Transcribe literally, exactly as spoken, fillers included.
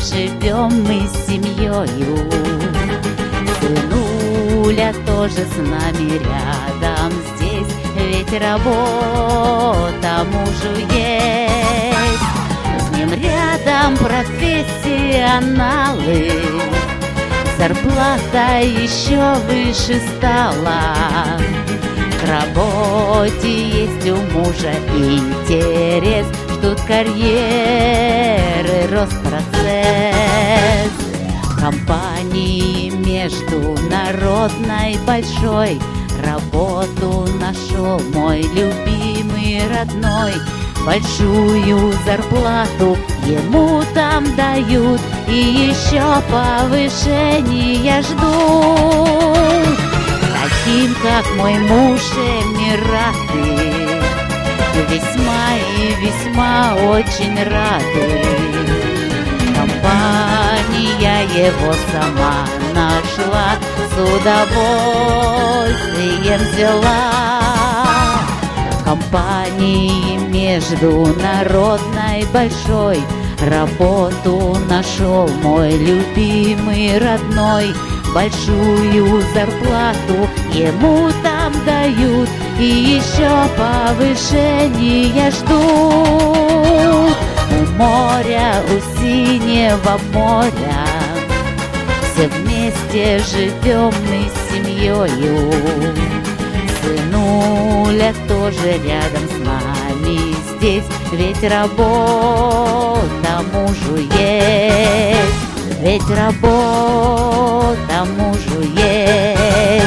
живем мы с семьёю. Сынуля тоже с нами рядом здесь, ведь работа мужу есть. С ним рядом профессионалы, зарплата еще выше стала. К работе есть у мужа интерес, ждут карьеры, рост, процесс. Компании международной большой работу нашел мой любимый родной. Большую зарплату ему там дают, и еще повышения ждут. Таким, как мой муж, Эмираты весьма и весьма очень рады. Компания его сама нашла, с удовольствием взяла. Компании международной большой работу нашел мой любимый родной. Большую зарплату ему там дают, и еще повышения ждут. У моря, у синего моря все вместе живем мы с семьёю. Сынуля тоже рядом с нами здесь, ведь работа мужу есть. Ведь работа мужу есть.